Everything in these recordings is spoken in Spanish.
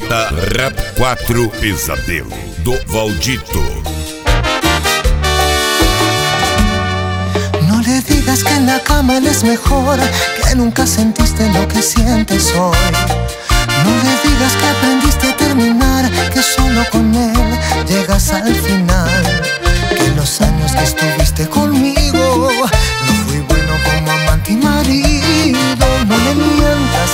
Rap 4 Pesadelo, do Valdito. No le digas que en la cama él es mejor, que nunca sentiste lo que sientes hoy. No le digas que aprendiste a terminar, que solo con él llegas al final. Que los años que estuviste conmigo no fui bueno como amante y marido. No le mientas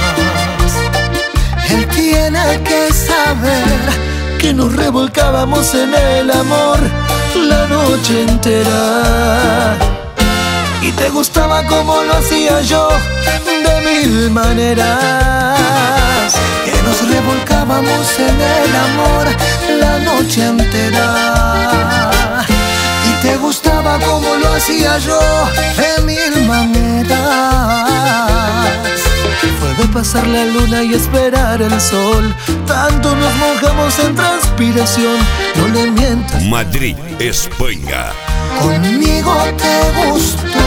más. Él tiene que saber que nos revolcábamos en el amor la noche entera. Y te gustaba como lo hacía yo, de mil maneras. Que nos revolcábamos en el amor la noche entera. Y te gustaba como lo hacía yo, de mil maneras. Fue de pasar la luna y esperar el sol. Tanto nos mojamos en transpiración. No le mientas. Madrid, España. Conmigo te gustó.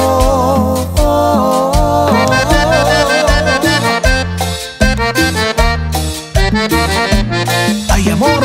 Ay, amor.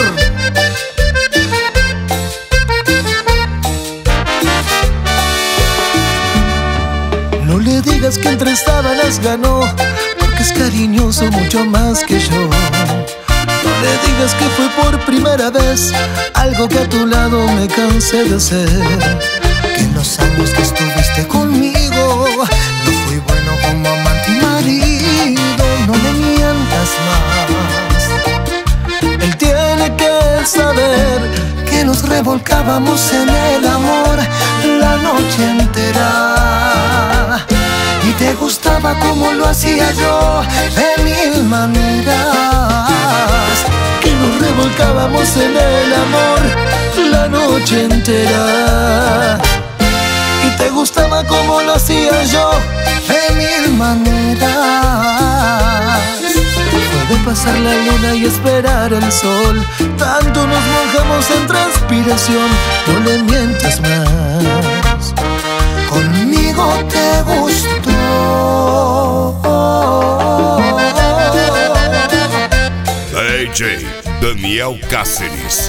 No le digas que entre sábanas ganó, porque es cariñoso mucho más que yo. No le digas que fue por primera vez, algo que a tu lado me cansé de ser. Que en los años que estuviste conmigo no fui bueno como amante y marido. No le mientas más. Él tiene que saber que nos revolcábamos en el amor la noche entera. Y te gustaba como lo hacía yo, de mil maneras. Que nos revolcábamos en el amor la noche entera. Y te gustaba como lo hacía yo, de mil maneras. Fue de pasar la luna y esperar el sol. Tanto nos mojamos en transpiración. No le mientas más. Conmigo te gustó. DJ Daniel Cáceres.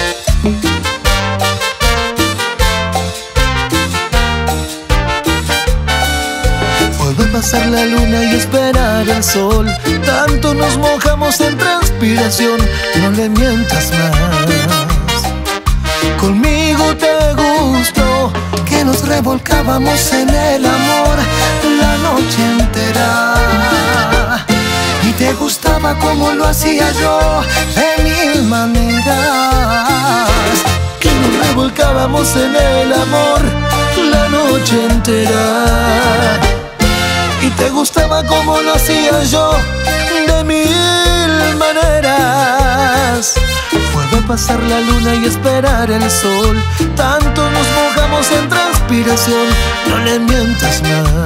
Vuelve a pasar la luna y esperar el sol. Tanto nos mojamos en transpiración. No le mientas más. Conmigo te gustó. Que nos revolcábamos en el amor la noche entera. Y te gustaba como lo hacía yo, de mil maneras. Que nos revolcábamos en el amor la noche entera. Y te gustaba como lo hacía yo, de mil maneras. Fue de pasar la luna y esperar el sol. Tanto nos mojamos en transpiración. No le mientas más.